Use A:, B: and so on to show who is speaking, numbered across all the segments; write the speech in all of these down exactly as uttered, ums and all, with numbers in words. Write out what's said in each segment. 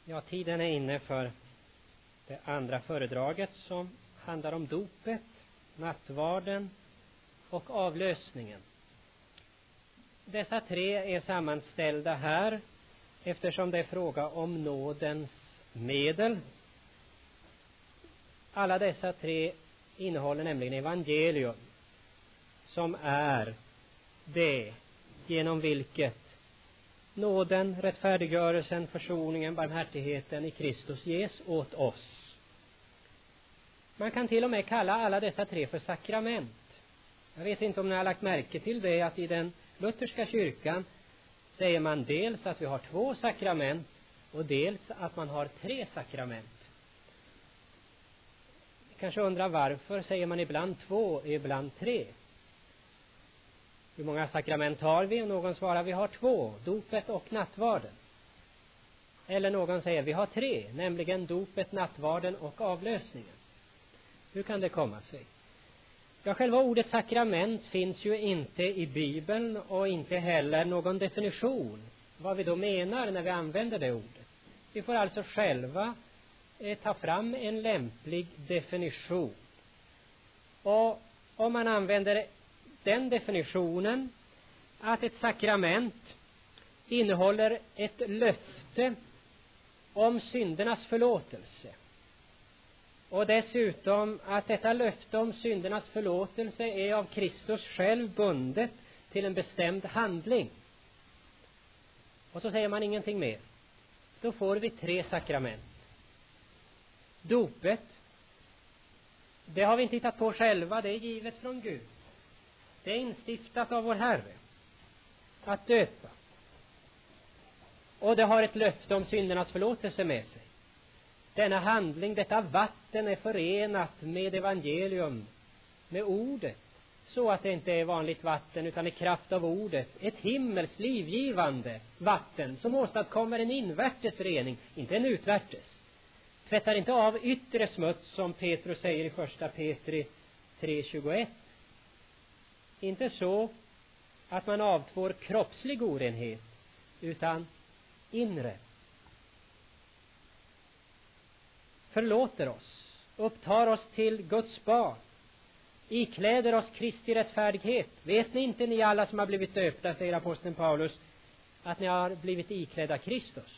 A: Ja, tiden är inne för det andra föredraget som handlar om dopet, nattvarden och avlösningen. Dessa tre är sammanställda här eftersom det är fråga om nådens medel. Alla dessa tre innehåller nämligen evangelium, som är det genom vilket nåden, rättfärdiggörelsen, försoningen, barmhärtigheten i Kristus ges åt oss. Man kan till och med kalla alla dessa tre för sakrament. Jag vet inte om ni har lagt märke till det, att i den lutherska kyrkan säger man dels att vi har två sakrament och dels att man har tre sakrament. Ni kanske undrar varför säger man ibland två och ibland tre. Hur många sakrament har vi? Och någon svarar vi har två, dopet och nattvarden. Eller någon säger vi har tre, nämligen dopet, nattvarden och avlösningen. Hur kan det komma sig? Ja, själva ordet sakrament finns ju inte i Bibeln och inte heller någon definition vad vi då menar när vi använder det ordet. Vi får alltså själva eh, ta fram en lämplig definition. Och om man använder den definitionen att ett sakrament innehåller ett löfte om syndernas förlåtelse, och dessutom att detta löfte om syndernas förlåtelse är av Kristus själv bundet till en bestämd handling, och så säger man ingenting mer, då får vi tre sakrament. Dopet, det har vi inte hittat på själva, det är givet från Gud. Det är instiftat av vår Herre att döpa. Och det har ett löfte om syndernas förlåtelse med sig. Denna handling, detta vatten är förenat med evangelium, med ordet. Så att det inte är vanligt vatten utan i kraft av ordet. Ett himmels livgivande vatten som åstadkommer en invärtes rening, inte en utvärtes. Tvättar inte av yttre smuts som Petrus säger i första Petri tre tjugoett. Inte så att man avtvår kroppslig orenhet, utan inre. Förlåter oss, upptar oss till Guds barn, ikläder oss Kristi rättfärdighet. Vet ni inte, ni alla som har blivit döpta, säger aposteln Paulus, att ni har blivit iklädda Kristus?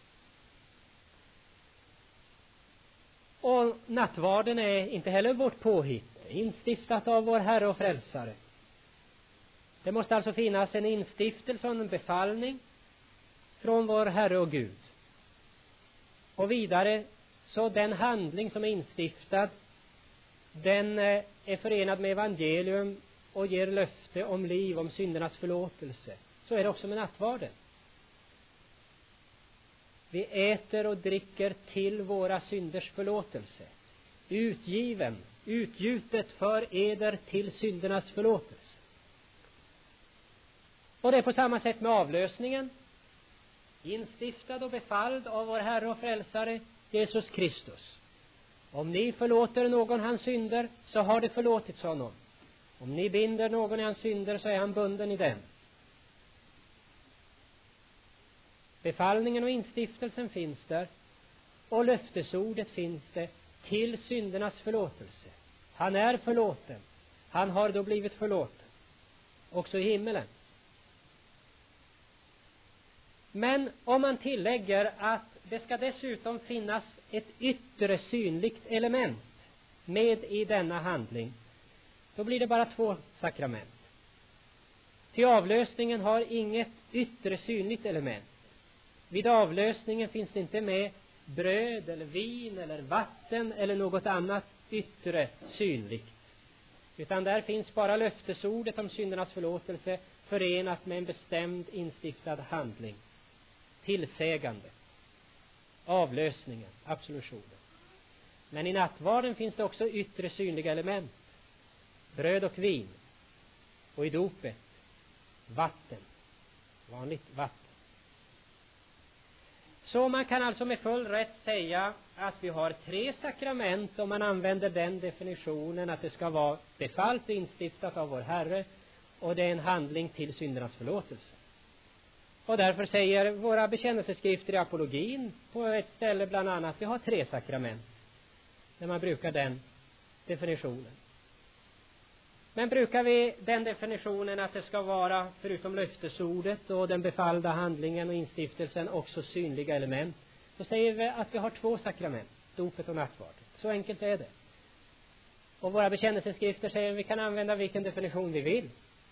A: Och nattvarden är inte heller vårt påhitt, instiftat av vår Herre och Frälsare. Det måste alltså finnas en instiftelse och en befallning från vår Herre och Gud. Och vidare, så den handling som är instiftad, den är förenad med evangelium och ger löfte om liv, om syndernas förlåtelse. Så är det också med nattvarden. Vi äter och dricker till våra synders förlåtelse. Utgiven, utgjutet för eder till syndernas förlåtelse. Och det är på samma sätt med avlösningen. Instiftad och befalld av vår Herre och Frälsare Jesus Kristus. Om ni förlåter någon hans synder, så har det förlåtits honom. Om ni binder någon i hans synder, så är han bunden i dem. Befallningen och instiftelsen finns där, och löftesordet finns det till syndernas förlåtelse. Han är förlåten. Han har då blivit förlåten. Också i himmelen. Men om man tillägger att det ska dessutom finnas ett yttre synligt element med i denna handling, då blir det bara två sakrament. Till avlösningen har inget yttre synligt element. Vid avlösningen finns det inte med bröd eller vin eller vatten eller något annat yttre synligt. Utan där finns bara löftesordet om syndernas förlåtelse förenat med en bestämd instiftad handling. Tillsägande, avlösningen, absolutionen. Men i nattvarden finns det också yttre synliga element. Bröd och vin. Och i dopet vatten. Vanligt vatten. Så man kan alltså med full rätt säga att vi har tre sakrament om man använder den definitionen att det ska vara befallt och instiftat av vår Herre och det är en handling till syndernas förlåtelse. Och därför säger våra bekännelseskrifter i apologin på ett ställe bland annat, vi har tre sakrament. När man brukar den definitionen. Men brukar vi den definitionen att det ska vara, förutom löftesordet och den befallda handlingen och instiftelsen, också synliga element, så säger vi att vi har två sakrament, dopet och nattvarden. Så enkelt är det. Och våra bekännelseskrifter säger att vi kan använda vilken definition vi vill.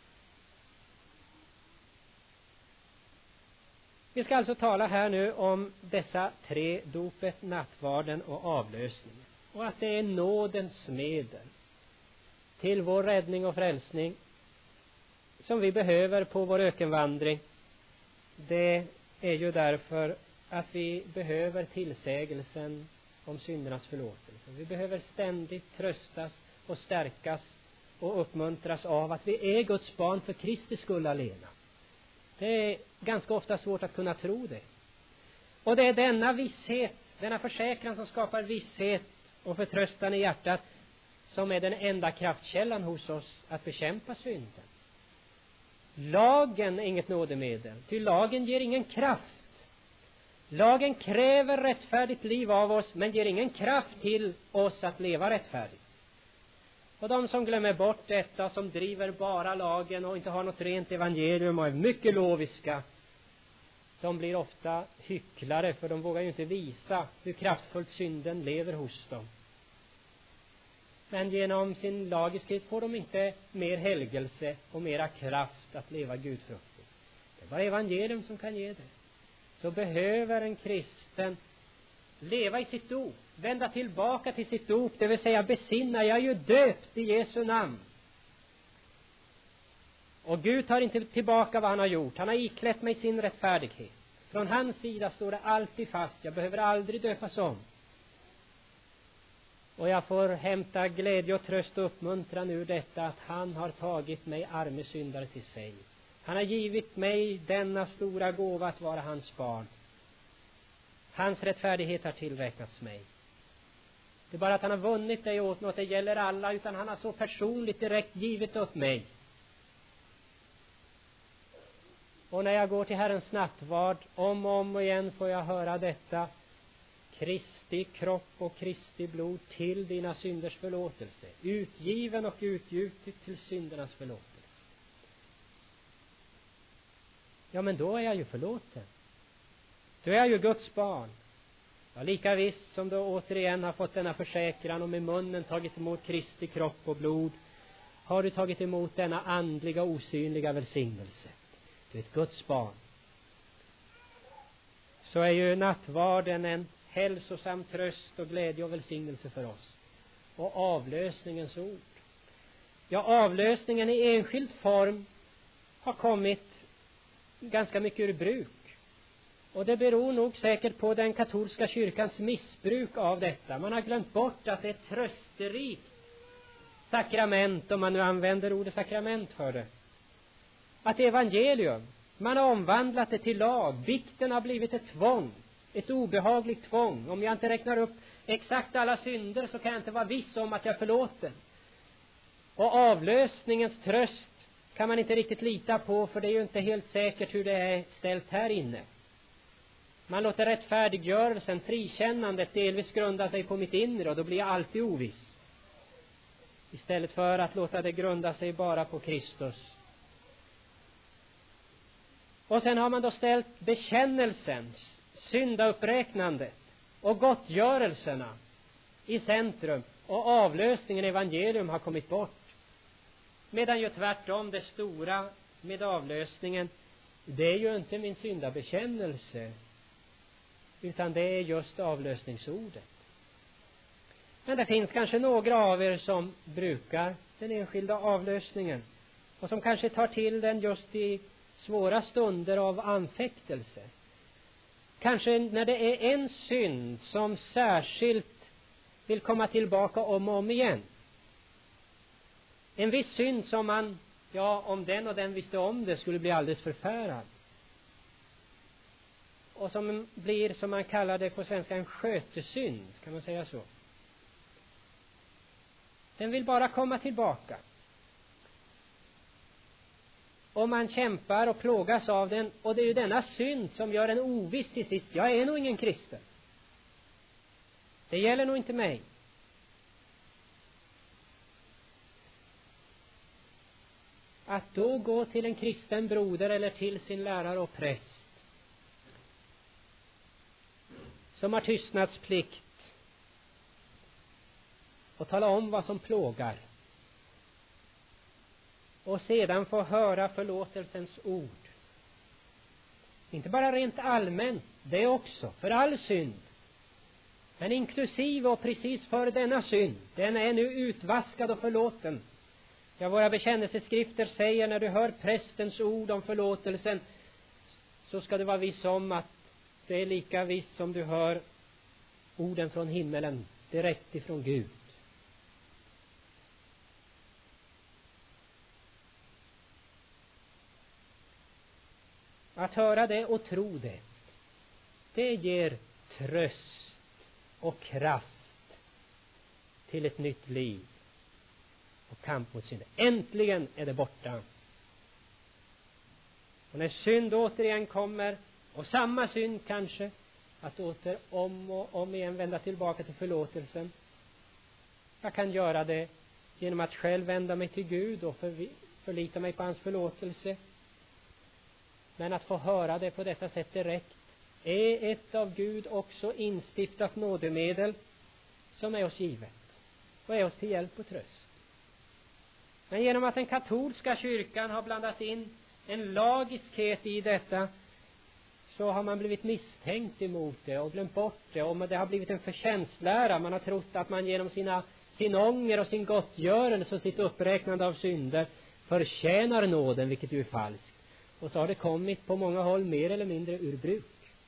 A: Vi ska alltså tala här nu om dessa tre, dopet, nattvarden och avlösningen. Och att det är nådens medel till vår räddning och frälsning som vi behöver på vår ökenvandring. Det är ju därför att vi behöver tillsägelsen om syndernas förlåtelse. Vi behöver ständigt tröstas och stärkas och uppmuntras av att vi är Guds barn för Kristi skull alena. Det är ganska ofta svårt att kunna tro det. Och det är denna visshet, denna försäkran som skapar visshet och förtröstan i hjärtat som är den enda kraftkällan hos oss att bekämpa synden. Lagen är inget nådemedel, ty lagen ger ingen kraft. Lagen kräver rättfärdigt liv av oss, men ger ingen kraft till oss att leva rättfärdigt. Och de som glömmer bort detta, som driver bara lagen och inte har något rent evangelium och är mycket loviska, de blir ofta hycklare, för de vågar ju inte visa hur kraftfullt synden lever hos dem. Men genom sin lagiskhet får de inte mer helgelse och mera kraft att leva gudfruktigt. Det är bara evangelium som kan ge det. Så behöver en kristen leva i sitt dop, vända tillbaka till sitt dop, det vill säga besinna, jag är ju döpt i Jesu namn. Och Gud tar inte tillbaka vad han har gjort. Han har iklätt mig sin rättfärdighet. Från hans sida står det alltid fast, jag behöver aldrig döpas om. Och jag får hämta glädje och tröst och uppmuntran ur detta, att han har tagit mig arme syndare till sig. Han har givit mig denna stora gåva att vara hans barn. Hans rättfärdighet har tillräknats mig. Det är bara att han har vunnit det åt något, det gäller alla, utan han har så personligt direkt givit åt mig. Och när jag går till Herrens nattvard, om och om igen får jag höra detta: Kristi kropp och Kristi blod till dina synders förlåtelse, utgiven och utgjutit till syndernas förlåtelse. Ja, men då är jag ju förlåten. Då är jag ju Guds barn. Ja, lika visst som du återigen har fått denna försäkran och med munnen tagit emot Kristi kropp och blod, har du tagit emot denna andliga osynliga välsignelse. Du är ett Guds barn. Så är ju nattvarden en hälsosam tröst och glädje och välsignelse för oss. Och avlösningens ord. Ja, avlösningen i enskild form har kommit ganska mycket ur bruk. Och det beror nog säkert på den katolska kyrkans missbruk av detta. Man har glömt bort att det är ett trösterikt sakrament, om man nu använder ordet sakrament för det. Att evangelium, man har omvandlat det till lag. Bikten har blivit ett tvång, ett obehagligt tvång. Om jag inte räknar upp exakt alla synder så kan jag inte vara viss om att jag är förlåten. Och avlösningens tröst kan man inte riktigt lita på, för det är ju inte helt säkert hur det är ställt här inne. Man låter rättfärdiggörelsen, frikännandet delvis grunda sig på mitt inre, och då blir jag alltid oviss. Istället för att låta det grunda sig bara på Kristus. Och sen har man då ställt bekännelsen, syndauppräknandet och gottgörelserna i centrum, och avlösningen, evangelium, har kommit bort. Medan ju tvärtom det stora med avlösningen, det är ju inte min syndabekännelse, utan det är just avlösningsordet. Men det finns kanske några av er som brukar den enskilda avlösningen och som kanske tar till den just i svåra stunder av anfäktelse. Kanske när det är en synd som särskilt vill komma tillbaka om och om igen. En viss synd som man, ja, om den och den visste om det, skulle bli alldeles förfärad. Och som blir, som man kallar det på svenska, en skötesynd, kan man säga så. Den vill bara komma tillbaka. och man kämpar och plågas av den, och det är ju denna synd som gör en oviss till sist. Jag är nog ingen kristen. Det gäller nog inte mig. Att då gå till en kristen broder eller till sin lärare och präst som har tystnadsplikt och tala om vad som plågar, och sedan få höra förlåtelsens ord. Inte bara rent allmänt, det också, för all synd. Men inklusive och precis för denna synd. Den är nu utvaskad och förlåten. Ja, våra bekännelseskrifter säger, när du hör prästens ord om förlåtelsen, så ska du vara viss om att det är lika viss som du hör orden från himmelen, direkt ifrån Gud. Att höra det och tro det, det ger tröst och kraft till ett nytt liv och kamp mot synd. Äntligen är det borta. Och när synd återigen kommer, och samma synd kanske, att åter om och om igen vända tillbaka till förlåtelsen. Jag kan göra det genom att själv vända mig till Gud och förlita mig på hans förlåtelse. Men att få höra det på detta sätt direkt är ett av Gud också instiftat nådemedel som är oss givet och är oss till hjälp och tröst. Men genom att den katolska kyrkan har blandat in en lagiskhet i detta, så har man blivit misstänkt emot det och glömt bort det. Och det har blivit en förtjänstlära. Man har trott att man genom sina, sin ånger och sin gottgörelse och sitt uppräknande av synder förtjänar nåden, vilket ju är falskt. Och så har det kommit på många håll mer eller mindre ur bruk.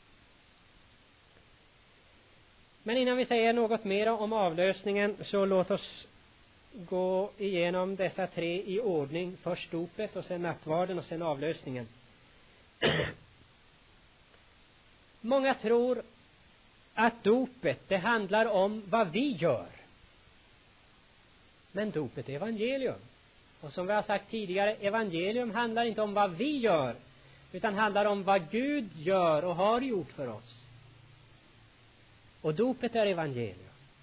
A: Men innan vi säger något mer om avlösningen, så låt oss gå igenom dessa tre i ordning. Först dopet och sen nattvarden och sen avlösningen. Många tror att dopet, det handlar om vad vi gör. Men dopet är evangelium. Och som vi har sagt tidigare, evangelium handlar inte om vad vi gör, utan handlar om vad Gud gör och har gjort för oss. Och dopet är evangelium.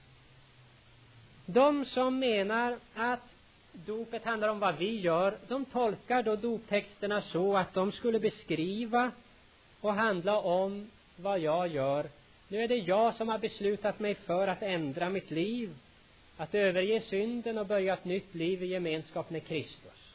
A: De som menar att dopet handlar om vad vi gör, de tolkar då doptexterna så att de skulle beskriva och handla om vad jag gör. Nu är det jag som har beslutat mig för att ändra mitt liv, att överge synden och börja ett nytt liv i gemenskap med Kristus.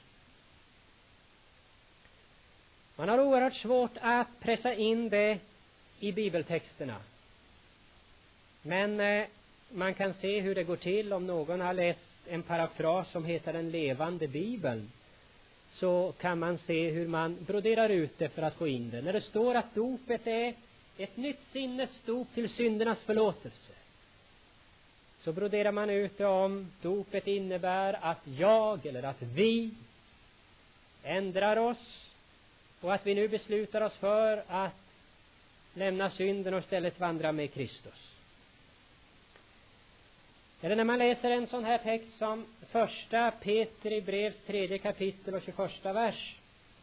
A: Man har oerhört svårt att pressa in det i bibeltexterna. Men eh, man kan se hur det går till. Om någon har läst en parafras som heter Den levande Bibeln, så kan man se hur man broderar ut det för att få in det. När det står att dopet är ett nytt sinnesdop till syndernas förlåtelse, så broderar man ut det om dopet innebär att jag eller att vi ändrar oss och att vi nu beslutar oss för att lämna synden och istället vandra med Kristus. Eller när man läser en sån här text som första Petri brevs tredje kapitel och tjugoförsta vers,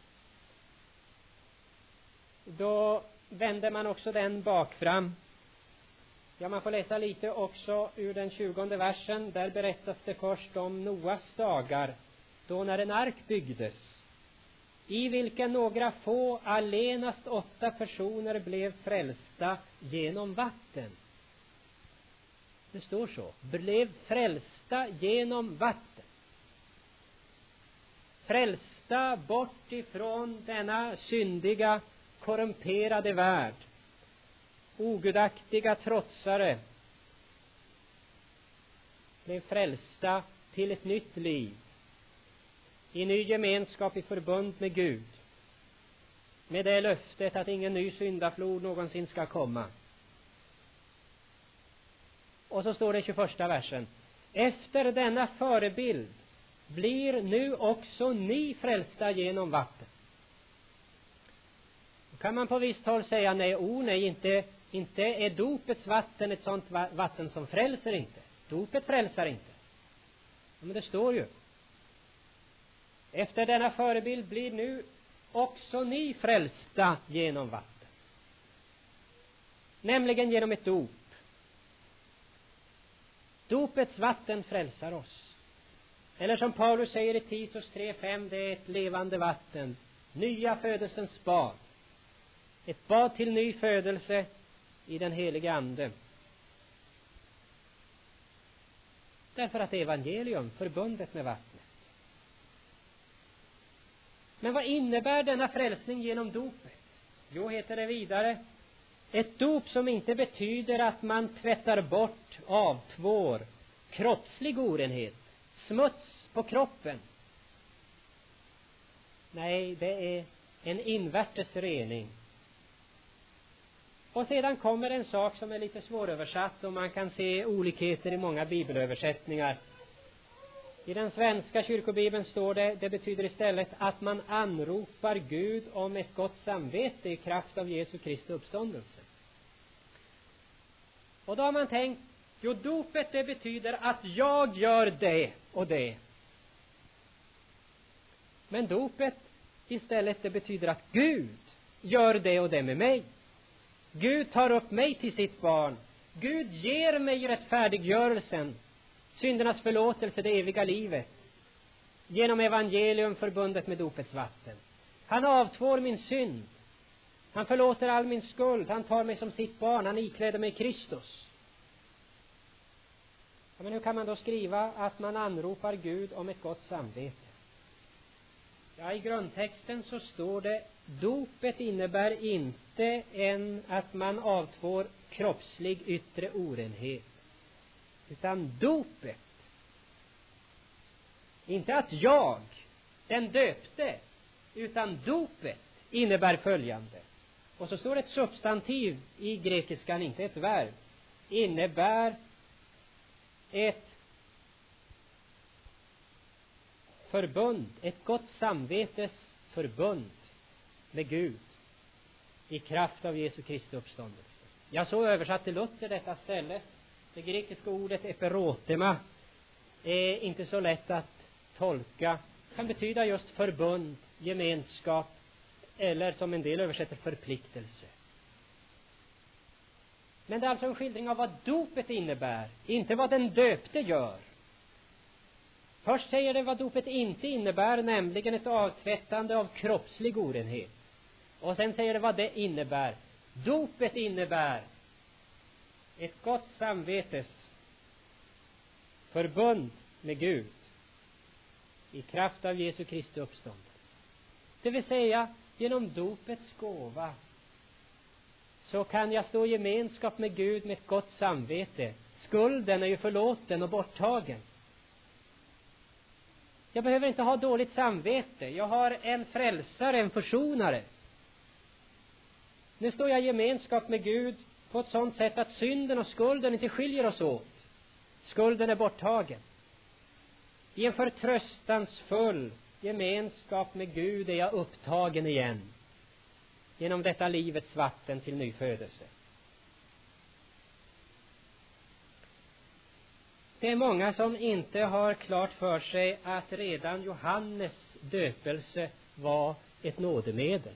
A: då vänder man också den bakfram. Ja, man får läsa lite också ur den tjugonde versen. Där berättas det först om Noas dagar, då när en ark byggdes, i vilken några få, allenast åtta personer blev frälsta genom vatten. Det står så. Blev frälsta genom vatten. Frälsta bort ifrån denna syndiga, korrumperade värld. Ogudaktiga trotsare blev frälsta till ett nytt liv, i ny gemenskap i förbund med Gud, med det löftet att ingen ny syndaflod någonsin ska komma. Och så står det i tjugoförsta versen: efter denna förebild blir nu också ni frälsta genom vatten. Då kan man på visst håll säga nej, oh nej, inte, inte är dopets vatten ett sånt vatten som frälser inte. Dopet frälsar inte. Men det står ju. Efter denna förebild blir nu också ni frälsta genom vatten. Nämligen genom ett dop. Dopets vatten frälsar oss. Eller som Paulus säger i Titus tre fem, det är ett levande vatten. Nya födelsens bad. Ett bad till ny födelse i den heliga ande. Därför att evangelium förbundet med vattnet. Men vad innebär denna frälsning genom dopet? Jo, heter det vidare, ett dop som inte betyder att man tvättar bort, avtvår kroppslig orenhet, smuts på kroppen. Nej, det är en invärtes rening. Och sedan kommer en sak som är lite svåröversatt och man kan se olikheter i många bibelöversättningar. I den svenska kyrkobibeln står det, det betyder istället att man anropar Gud om ett gott samvete i kraft av Jesu Kristi uppståndelse. Och då har man tänkt, jo, dopet det betyder att jag gör det och det. Men dopet istället det betyder att Gud gör det och det med mig. Gud tar upp mig till sitt barn. Gud ger mig rättfärdiggörelsen, syndernas förlåtelse, det eviga livet, genom evangelium förbundet med dopets vatten. Han avtvår min synd. Han förlåter all min skuld. Han tar mig som sitt barn. Han ikläder mig Kristus. Ja, men hur kan man då skriva att man anropar Gud om ett gott samvete? Ja, i grundtexten så står det, dopet innebär inte en att man avtvår kroppslig yttre orenhet. Utan dopet, inte att jag, den döpte, utan dopet innebär följande. Och så står ett substantiv i grekiskan, inte ett verb. Innebär ett förbund, ett gott samvetes förbund med Gud i kraft av Jesu Kristi uppståndelse. Jag så översatte Luther detta ställe. Det grekiska ordet eperotema är inte så lätt att tolka. Kan betyda just förbund, gemenskap eller som en del översätter förpliktelse. Men det är alltså en skildring av vad dopet innebär, inte vad den döpte gör. Först säger det vad dopet inte innebär, nämligen ett avtvättande av kroppslig orenhet. Och sen säger det vad det innebär. Dopet innebär ett gott samvetes förbund med Gud i kraft av Jesu Kristi uppståndelse. Det vill säga, genom dopets gåva så kan jag stå i gemenskap med Gud med ett gott samvete. Skulden är ju förlåten och borttagen. Jag behöver inte ha dåligt samvete. Jag har en frälsare, en försonare. Nu står jag i gemenskap med Gud på ett sådant sätt att synden och skulden inte skiljer oss åt. Skulden är borttagen. I en förtröstansfull gemenskap med Gud är jag upptagen igen. Genom detta livets vatten till ny födelse. Det är många som inte har klart för sig att redan Johannes döpelse var ett nådemedel.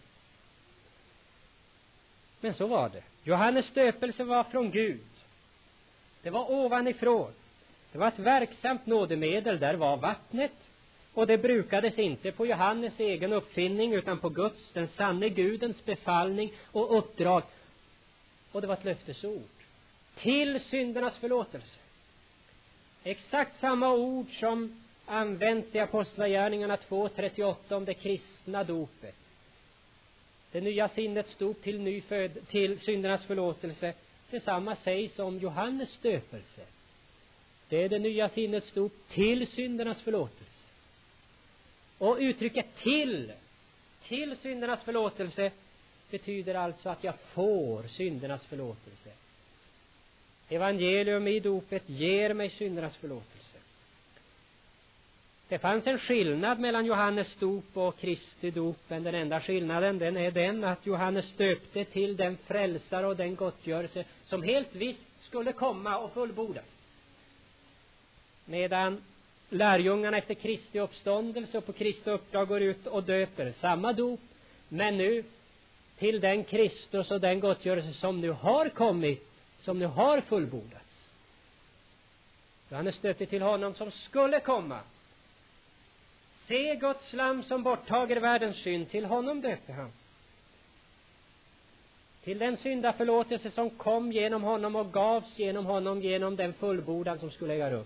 A: Men så var det. Johannes döpelse var från Gud. Det var ovanifrån. Det var ett verksamt nådemedel. Där var vattnet. Och det brukades inte på Johannes egen uppfinning utan på Guds, den sanne Gudens befallning och uppdrag. Och det var ett löftesord. Till syndernas förlåtelse. Exakt samma ord som används i Apostlagärningarna två trettioåtta om det kristna dopet. Det nya sinnets dop till, ny föd, till syndernas förlåtelse. Detsamma sägs om Johannes döpelse. Det är det nya sinnets dop till syndernas förlåtelse. Och uttrycket till, till syndernas förlåtelse betyder alltså att jag får syndernas förlåtelse. Evangelium i dopet ger mig syndernas förlåtelse. Det fanns en skillnad mellan Johannes dop och Kristi dop, men den enda skillnaden den är den att Johannes döpte till den frälsare och den gottgörelse som helt visst skulle komma och fullbordas. Medan lärjungarna efter Kristi uppståndelse och på Kristi uppdrag går ut och döper. Samma dop, men nu till den Kristus och den gottgörelse som nu har kommit, som nu har fullbordats. Han är stöpt till honom som skulle komma. Se Guds lamm som borttager världens synd, till honom döpte han. Till den syndaförlåtelse som kom genom honom och gavs genom honom genom den fullbordan som skulle äga rum.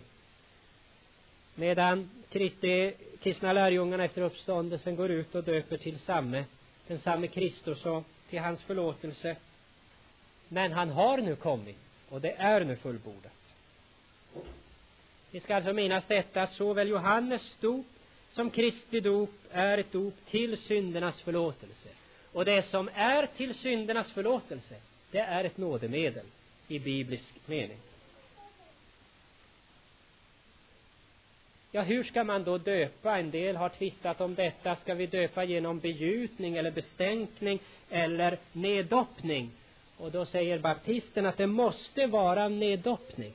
A: Medan Kristi, kristna lärjungarna efter uppståndelsen går ut och döper till samme, den samme Kristus och till hans förlåtelse. Men han har nu kommit och det är nu fullbordat. Vi ska alltså minnas detta att såväl Johannes dop som Kristi dop är ett dop till syndernas förlåtelse. Och det som är till syndernas förlåtelse, det är ett nådemedel i biblisk mening. Ja, hur ska man då döpa? En del har tvistat om detta. Ska vi döpa genom begjutning eller bestänkning eller neddoppning? Och då säger baptisten att det måste vara neddoppning.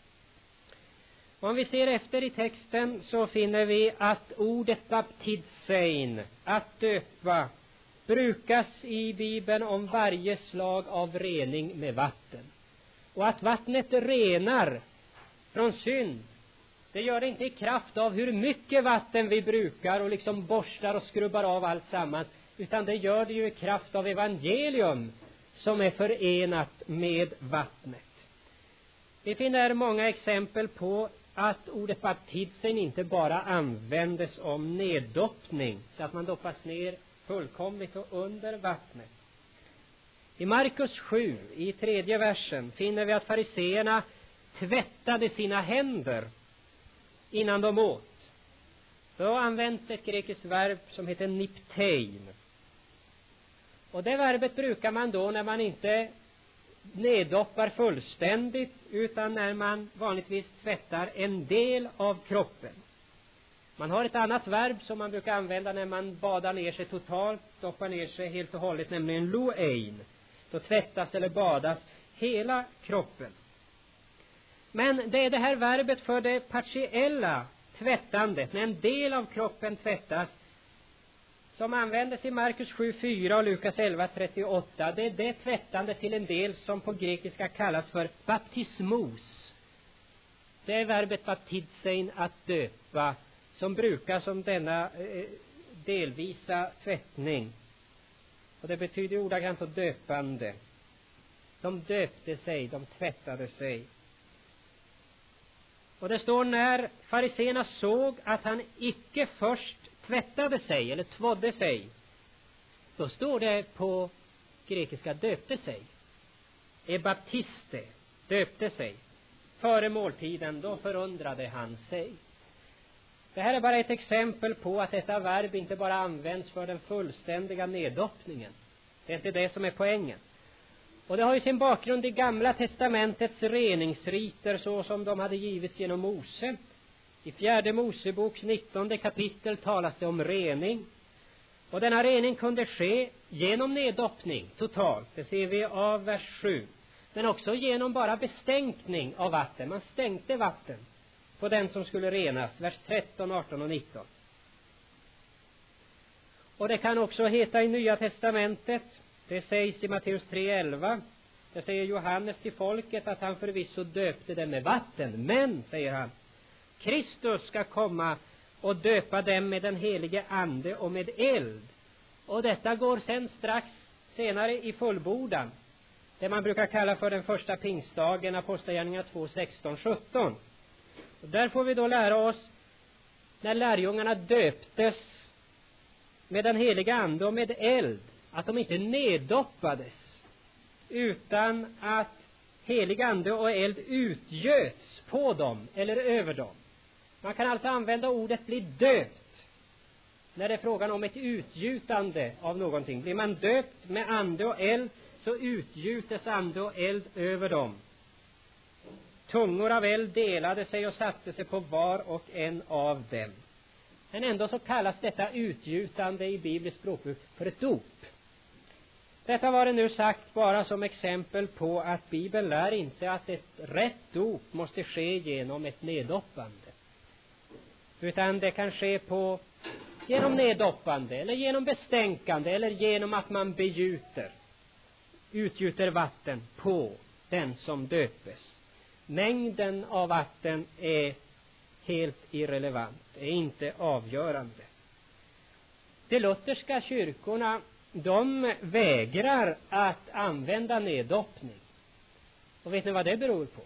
A: Om vi ser efter i texten så finner vi att ordet baptisein, att döpa, brukas i Bibeln om varje slag av rening med vatten. Och att vattnet renar från synd, det gör det inte i kraft av hur mycket vatten vi brukar och liksom borstar och skrubbar av allt samman, utan det gör det ju i kraft av evangelium som är förenat med vattnet. Vi finner många exempel på att ordet baptisen inte bara användes om neddoppning, så att man doppas ner fullkomligt och under vattnet. I Markus sju, i tredje versen, finner vi att fariseerna tvättade sina händer innan de åt. Då används ett grekiskt verb som heter niptein. Och det verbet brukar man då när man inte neddoppar fullständigt, utan när man vanligtvis tvättar en del av kroppen. Man har ett annat verb som man brukar använda när man badar ner sig totalt, doppar ner sig helt och hållet, nämligen loein. Då tvättas eller badas hela kroppen. Men det är det här verbet för det partiella tvättandet, när en del av kroppen tvättas, som användes i Markus sju fyra och Lukas elva trettioåtta. Det är det tvättande till en del som på grekiska kallas för baptismos. Det är verbet baptisein, att döpa, som brukas som denna eh, delvisa tvättning. Och det betyder ordagrant att döpande. De döpte sig, de tvättade sig. Och det står när fariseerna såg att han icke först tvättade sig eller tvådde sig, då står det på grekiska döpte sig. Ebaptiste, döpte sig. Före måltiden, då förundrade han sig. Det här är bara ett exempel på att detta verb inte bara används för den fullständiga neddoppningen. Det är inte det som är poängen. Och det har ju sin bakgrund i Gamla testamentets reningsriter så som de hade givits genom Mose. I fjärde Moseboks nittonde kapitel talas det om rening. Och denna rening kunde ske genom neddoppning totalt. Det ser vi av vers sju. Men också genom bara bestänkning av vatten. Man stänkte vatten på den som skulle renas. Vers tretton, arton och nitton. Och det kan också heta i Nya testamentet. Det sägs i Matteus tre elva. Det säger Johannes till folket att han förvisso döpte dem med vatten. Men, säger han, Kristus ska komma och döpa dem med den helige ande och med eld. Och detta går sen strax senare i fullbordan. Det man brukar kalla för den första pingstdagen, Apostlagärningarna två sexton sjutton. Och där får vi då lära oss, när lärjungarna döptes med den helige ande och med eld, att de inte neddoppades, utan att helig ande och eld utgöts på dem eller över dem. Man kan alltså använda ordet bli döpt när det är frågan om ett utgjutande av någonting. Blir man döpt med ande och eld, så utgjutes ande och eld över dem. Tungor av eld delade sig och satte sig på var och en av dem. Men ändå så kallas detta utgjutande i biblisk språkbruk för ett dop. Detta var det nu sagt bara som exempel på att Bibeln lär inte att ett rätt dop måste ske genom ett neddoppande. Utan det kan ske på genom neddoppande eller genom bestänkande eller genom att man begjuter, utgjuter vatten på den som döpes. Mängden av vatten är helt irrelevant, är inte avgörande. De lutherska kyrkorna, de vägrar att använda neddoppning. Och vet ni vad det beror på?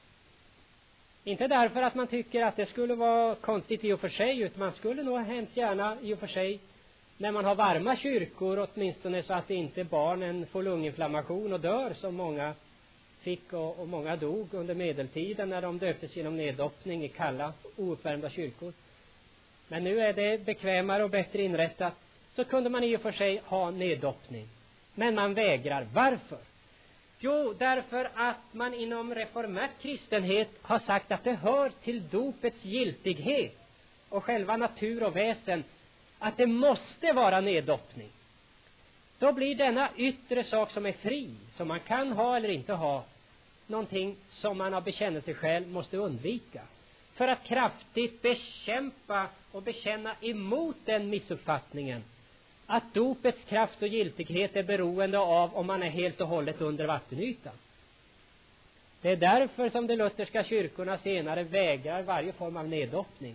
A: Inte därför att man tycker att det skulle vara konstigt i och för sig, utan man skulle nog hemskt gärna i och för sig, när man har varma kyrkor, åtminstone så att inte barnen får lunginflammation och dör, som många fick och, och många dog under medeltiden när de döptes genom neddoppning i kalla, ouppvärmda kyrkor. Men nu är det bekvämare och bättre inrättat, så kunde man i och för sig ha neddoppning. Men man vägrar. Varför? Jo, därför att man inom reformert kristenhet har sagt att det hör till dopets giltighet och själva natur och väsen att det måste vara neddoppning. Då blir denna yttre sak som är fri, som man kan ha eller inte ha, någonting som man av bekännelseskäl måste undvika. För att kraftigt bekämpa och bekänna emot den missuppfattningen att dopets kraft och giltighet är beroende av om man är helt och hållet under vattenytan. Det är därför som de lutherska kyrkorna senare vägrar varje form av neddoppning.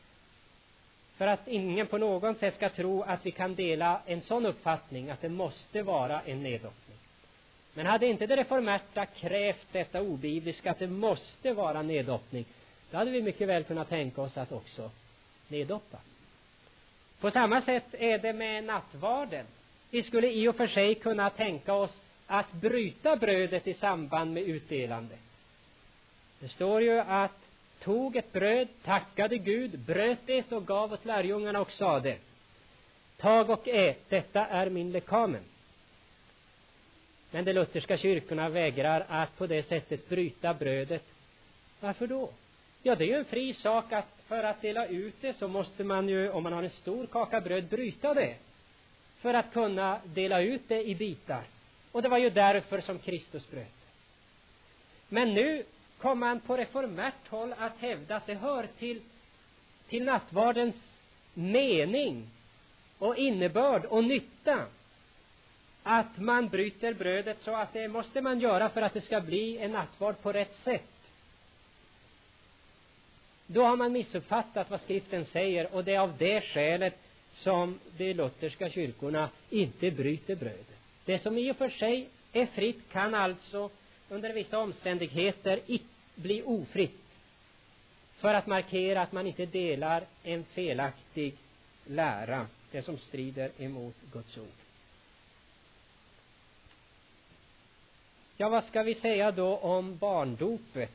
A: För att ingen på något sätt ska tro att vi kan dela en sån uppfattning att det måste vara en neddoppning. Men hade inte det reformerta krävt detta obibliska att det måste vara neddoppning, då hade vi mycket väl kunnat tänka oss att också neddoppa. På samma sätt är det med nattvarden. Vi skulle i och för sig kunna tänka oss att bryta brödet i samband med utdelande. Det står ju att tog ett bröd, tackade Gud, bröt det och gav åt lärjungarna och sade: tag och ät, detta är min lekamen. Men de lutherska kyrkorna vägrar att på det sättet bryta brödet. Varför då? Ja, det är ju en fri sak att för att dela ut det så måste man ju, om man har en stor kaka bröd, bryta det för att kunna dela ut det i bitar. Och det var ju därför som Kristus bröt. Men nu kommer man på reformärt håll att hävda att det hör till, till nattvardens mening och innebörd och nytta att man bryter brödet, så att det måste man göra för att det ska bli en nattvard på rätt sätt. Då har man missuppfattat vad skriften säger, och det är av det skälet som de lutherska kyrkorna inte bryter brödet. Det som i och för sig är fritt kan alltså under vissa omständigheter bli ofritt, för att markera att man inte delar en felaktig lära, det som strider emot Guds ord. Ja, vad ska vi säga då om barndopet?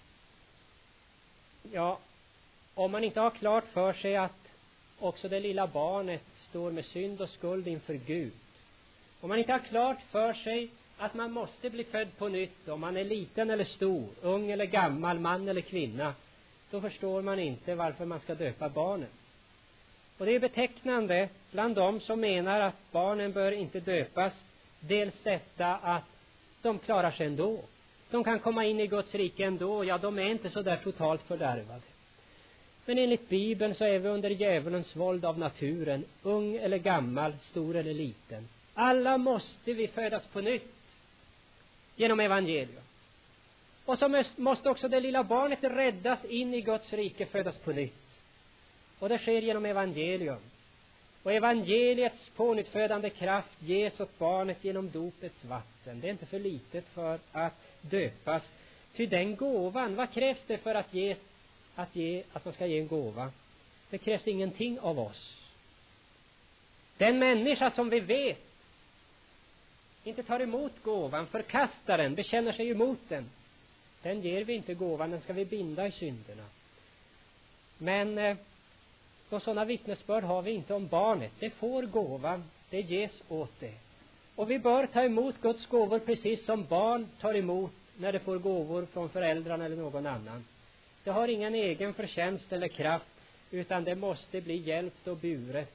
A: Ja, om man inte har klart för sig att också det lilla barnet står med synd och skuld inför Gud, om man inte har klart för sig att man måste bli född på nytt, om man är liten eller stor, ung eller gammal, man eller kvinna, då förstår man inte varför man ska döpa barnen. Och det är betecknande bland dem som menar att barnen bör inte döpas, dels detta att de klarar sig ändå. De kan komma in i Guds rike ändå, ja, de är inte så där totalt fördärvade. Men enligt Bibeln så är vi under djävulens våld av naturen, ung eller gammal, stor eller liten. Alla måste vi födas på nytt genom evangelium. Och så måste också det lilla barnet räddas in i Guds rike, födas på nytt. Och det sker genom evangelium. Och evangeliets pånyttfödande kraft ges åt barnet genom dopets vatten. Det är inte för litet för att döpas. Ty den gåvan, vad krävs det för att ge, att ge, att man ska ge en gåva? Det krävs ingenting av oss. Den människa som vi vet inte tar emot gåvan, förkastar den, bekänner sig emot den, den ger vi inte gåvan, den ska vi binda i synderna. Men eh, då sådana vittnesbörd har vi inte om barnet. Det får gåvan, det ges åt det. Och vi bör ta emot Guds gåvor precis som barn tar emot när det får gåvor från föräldrarna eller någon annan. Det har ingen egen förtjänst eller kraft, utan det måste bli hjälpt och buret.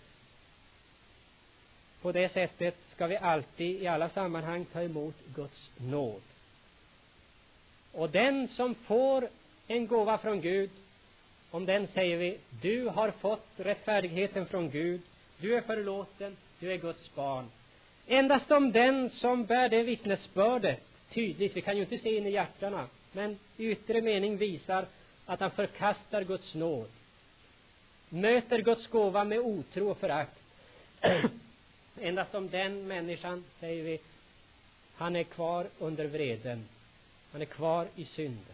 A: På det sättet ska vi alltid i alla sammanhang ta emot Guds nåd. Och den som får en gåva från Gud, Om den säger vi: du har fått rättfärdigheten från Gud, du är förlåten, du är Guds barn. Endast om den som bär det vittnesbördet tydligt, vi kan ju inte se in i hjärtarna, men i yttre mening visar att han förkastar Guds nåd, möter Guds gåva med otro och förakt. Endast om den människan säger vi: han är kvar under vreden, han är kvar i synden.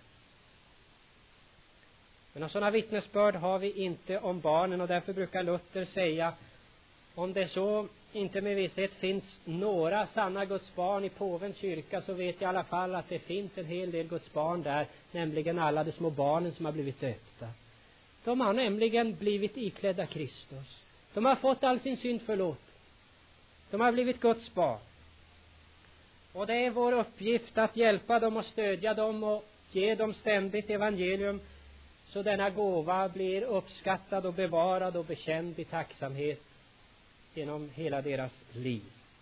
A: Men sådana vittnesbörd har vi inte om barnen, och därför brukar Luther säga: om det så inte med visshet finns några sanna Guds barn i påvens kyrka, så vet jag i alla fall att det finns en hel del Guds barn där, nämligen alla de små barnen som har blivit döpta. De har nämligen blivit iklädda Kristus. De har fått all sin synd förlåt. De har blivit Guds barn. Och det är vår uppgift att hjälpa dem och stödja dem och ge dem ständigt evangelium, så denna gåva blir uppskattad och bevarad och bekänd i tacksamhet genom hela deras liv.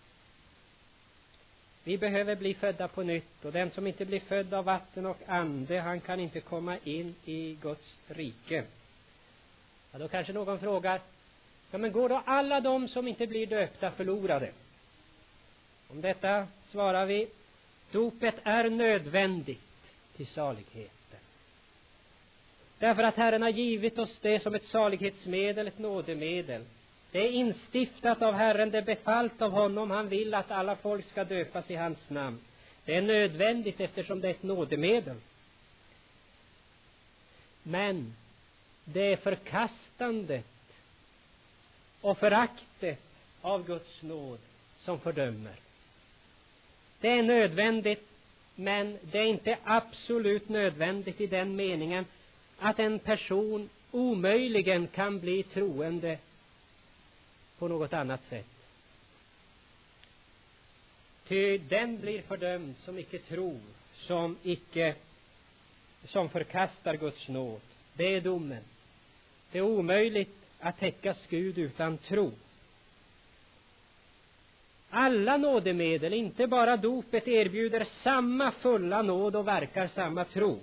A: Vi behöver bli födda på nytt, och den som inte blir född av vatten och ande, han kan inte komma in i Guds rike. Ja, då kanske någon frågar: ja, men går då alla de som inte blir döpta förlorade? Om detta svarar vi: dopet är nödvändigt till saligheten. Därför att Herren har givit oss det som ett salighetsmedel, ett nådemedel. Det är instiftat av Herren, det är befallt av honom. Han vill att alla folk ska döpas i hans namn. Det är nödvändigt eftersom det är ett nådemedel. Men det är förkastandet och föraktet av Guds nåd som fördömer. Det är nödvändigt, men det är inte absolut nödvändigt i den meningen att en person omöjligen kan bli troende på något annat sätt. Ty den blir fördömd som icke tror, som icke som förkastar Guds nåd. Det är domen. Det är omöjligt att täckas Gud utan tro. Alla nådemedel, inte bara dopet, erbjuder samma fulla nåd och verkar samma tro.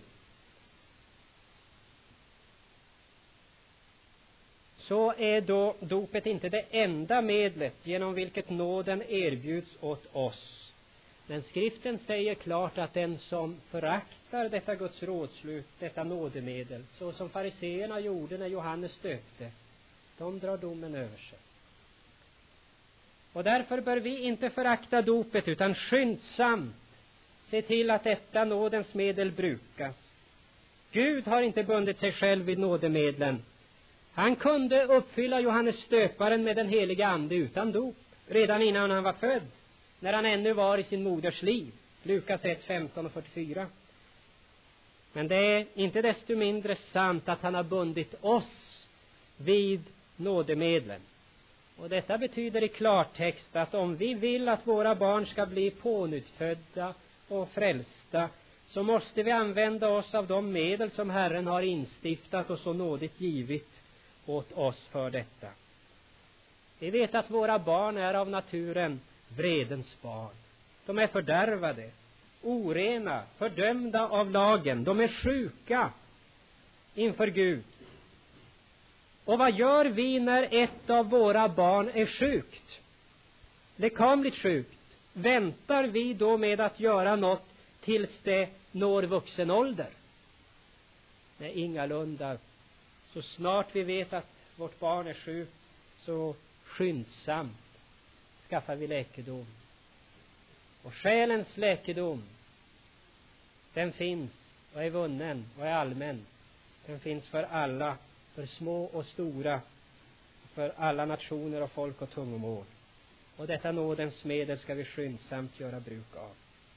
A: Så är då dopet inte det enda medlet genom vilket nåden erbjuds åt oss. Men skriften säger klart att den som föraktar detta Guds rådslut, detta nådemedel, så som fariseerna gjorde när Johannes döpte, de drar domen över sig. Och därför bör vi inte förakta dopet, utan skyndsamt se till att detta nådens medel brukas. Gud har inte bundit sig själv vid nådemedlen. Han kunde uppfylla Johannes stöparen med den heliga ande utan dop, redan innan han var född, när han ännu var i sin moders liv. Lukas ett, femton och fyrtiofyra. Men det är inte desto mindre sant att han har bundit oss vid nådemedlen. Och detta betyder i klartext att om vi vill att våra barn ska bli pånyttfödda och frälsta, så måste vi använda oss av de medel som Herren har instiftat och så nådigt givit åt oss för detta. Vi vet att våra barn är av naturen vredens barn. De är fördärvade, orena, fördömda av lagen. De är sjuka inför Gud. Och vad gör vi när ett av våra barn är sjukt? Lekamligt sjukt. Väntar vi då med att göra något tills det når vuxen ålder? Nej, ingalunda. Så snart vi vet att vårt barn är sjukt, så skyndsamt skaffar vi läkedom. Och själens läkedom, den finns och är vunnen och är allmän. Den finns för alla, för små och stora, för alla nationer och folk och tungomål. Och detta nådens medel ska vi skyndsamt göra bruk av.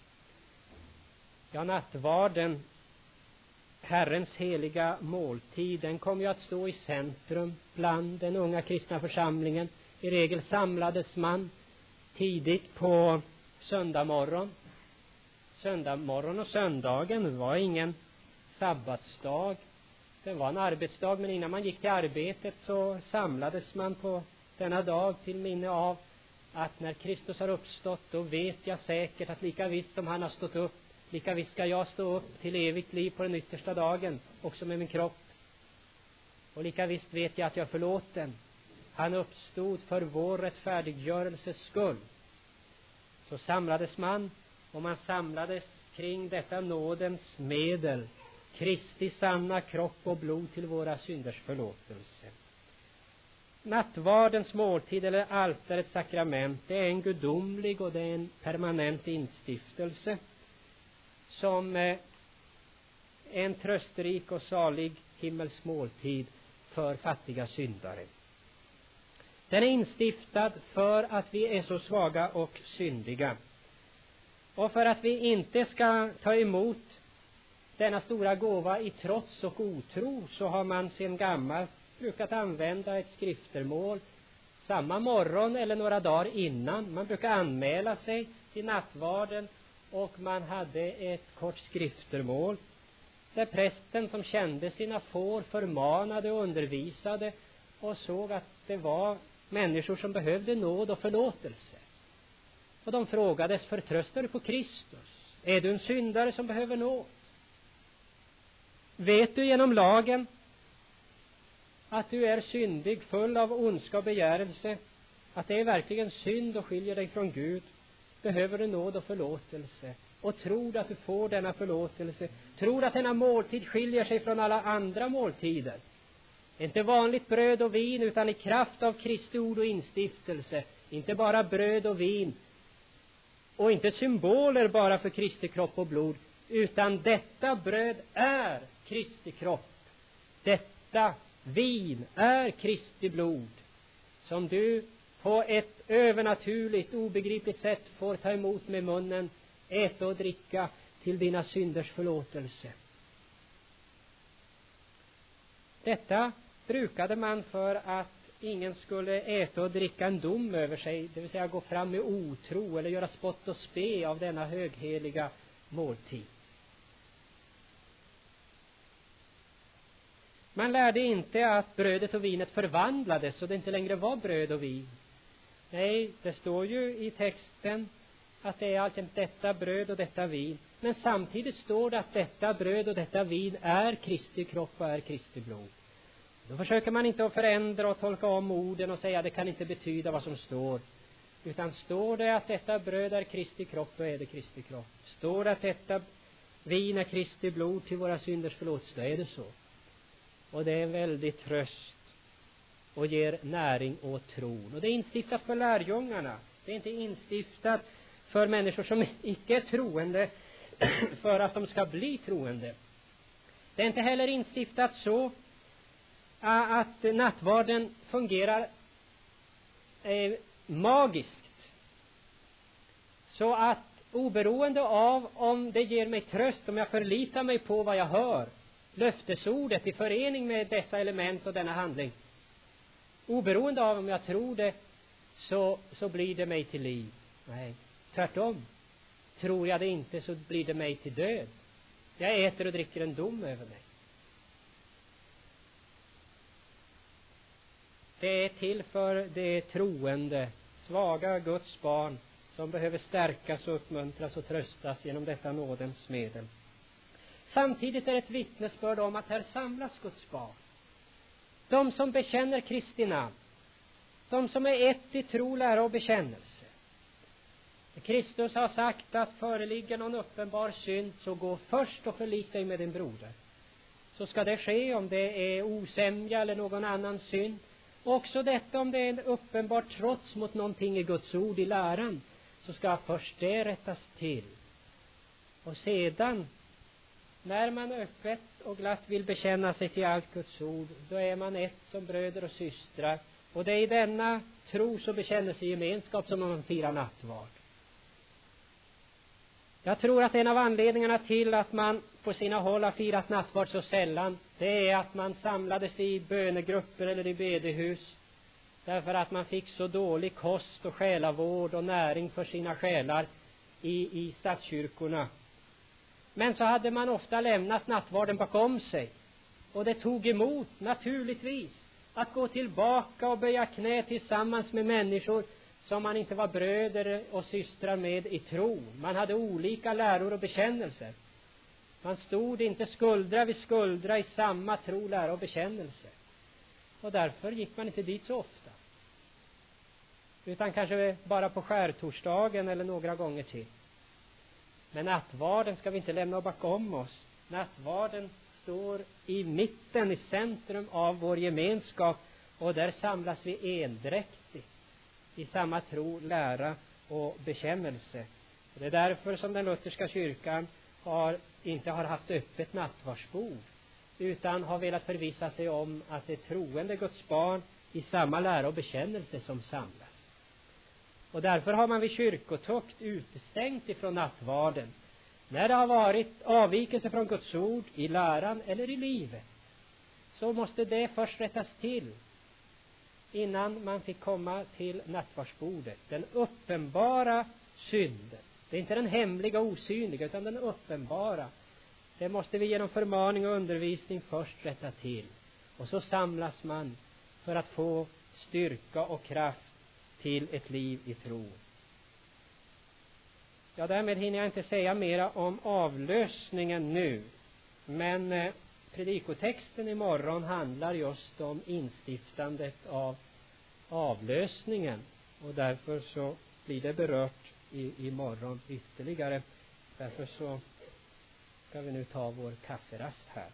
A: Ja, nattvarden, Herrens heliga måltid, den kommer ju att stå i centrum bland den unga kristna församlingen. I regel samlades man tidigt på söndag morgon. Söndag morgon och söndagen var ingen sabbatsdag. Det var en arbetsdag, men innan man gick till arbetet så samlades man på denna dag till minne av att när Kristus har uppstått, då vet jag säkert att lika visst som han har stått upp, lika visst ska jag stå upp till evigt liv på den yttersta dagen, också med min kropp. Och lika visst vet jag att jag är förlåten. Han uppstod för vår rättfärdiggörelses skull. Så samlades man, och man samlades kring detta nådens medel, Kristi sanna kropp och blod till våra synders förlåtelse. Nattvardens måltid eller altarets sakrament, det är en gudomlig och det är en permanent instiftelse som är en trösterik och salig himmelsk måltid för fattiga syndare. Den är instiftad för att vi är så svaga och syndiga. Och för att vi inte ska ta emot denna stora gåva i trots och otro, så har man sedan gammalt brukat använda ett skriftermål samma morgon eller några dagar innan. Man brukar anmäla sig till nattvarden, och man hade ett kort skriftermål där prästen som kände sina får förmanade och undervisade och såg att det var människor som behövde nåd och förlåtelse. Och de frågades: förtröstar du på Kristus? Är du en syndare som behöver nåd? Vet du genom lagen att du är syndig, full av ondska och begärelse, att det är verkligen synd och skiljer dig från Gud? Behöver du nåd och förlåtelse? Och tror du att du får denna förlåtelse? Tror du att denna måltid skiljer sig från alla andra måltider? Inte vanligt bröd och vin, utan i kraft av Kristi ord och instiftelse. Inte bara bröd och vin, och inte symboler bara för Kristi kropp och blod, utan detta bröd är Kristi kropp. Detta vin är Kristi blod, som du på ett övernaturligt, obegripligt sätt får ta emot med munnen, äta och dricka till dina synders förlåtelse. Detta brukade man för att ingen skulle äta och dricka en dom över sig, det vill säga gå fram med otro eller göra spott och spe av denna högheliga måltid. Man lärde inte att brödet och vinet förvandlades så det inte längre var bröd och vin. Nej, det står ju i texten att det är alltid detta bröd och detta vin. Men samtidigt står det att detta bröd och detta vin är Kristi kropp och är Kristi blod. Då försöker man inte att förändra och tolka om orden och säga att det kan inte betyda vad som står. Utan står det att detta bröd är Kristi kropp, då är det Kristi kropp. Står det att detta vin är Kristi blod till våra synders förlåtelse, då är det så. Och det är en väldig tröst och ger näring åt tron. Och det är instiftat för lärjungarna. Det är inte instiftat för människor som icke är troende för att de ska bli troende. Det är inte heller instiftat så att nattvarden fungerar eh, magiskt. Så att oberoende av om det ger mig tröst, om jag förlitar mig på vad jag hör, löftesordet i förening med dessa element och denna handling, oberoende av om jag tror det, så, så blir det mig till liv. Nej, tvärtom. Tror jag det inte, så blir det mig till död. Jag äter och dricker en dom över mig. Det är till för det troende, svaga Guds barn, som behöver stärkas och uppmuntras och tröstas genom detta nådens medel. Samtidigt är det ett vittnesbörd om att här samlas Guds barn. De som bekänner Kristi namn. De som är ett i tro, lära och bekännelse. Kristus har sagt att föreligger någon uppenbar synd, så gå först och förlika dig med din broder. Så ska det ske om det är osämja eller någon annan synd. Också detta om det är en uppenbar trots mot någonting i Guds ord i läran, så ska först det rättas till. Och sedan, när man öppet och glatt vill bekänna sig till allt Guds ord, då är man ett som bröder och systrar. Och det är i denna tros- och bekännelsegemenskap som man firar nattvard. Jag tror att en av anledningarna till att man på sina håll har firat nattvard så sällan, det är att man samlades i bönegrupper eller i bedehus, därför att man fick så dålig kost och själavård och näring för sina själar i, i statskyrkorna. Men så hade man ofta lämnat nattvarden bakom sig, och det tog emot naturligtvis att gå tillbaka och böja knä tillsammans med människor som man inte var bröder och systrar med i tro. Man hade olika läror och bekännelser. Man stod inte skuldra vid skuldra i samma tro, lära och bekännelse. Och därför gick man inte dit så ofta. Utan kanske bara på skärtorsdagen eller några gånger till. Men nattvarden ska vi inte lämna bakom oss. Nattvarden står i mitten, i centrum av vår gemenskap. Och där samlas vi endräktigt i samma tro, lära och bekännelse. Det är därför som den lutherska kyrkan har, inte har haft öppet nattvardsbord, utan har velat förvissa sig om att det är troende Guds barn i samma lära och bekännelse som samlas. Och därför har man vid kyrkotukt utestängt ifrån nattvarden när det har varit avvikelse från Guds ord i läran eller i livet. Så måste det först rättas till innan man fick komma till nattvardsbordet. Den uppenbara synden, det är inte den hemliga och osynliga utan den uppenbara, det måste vi genom förmaning och undervisning först rätta till. Och så samlas man för att få styrka och kraft till ett liv i tro. Ja, därmed hinner jag inte säga mera om avlösningen nu. Men eh, predikotexten imorgon handlar just om instiftandet av avlösningen. Och därför så blir det berört i, imorgon ytterligare. Därför så ska vi nu ta vår kafferast här.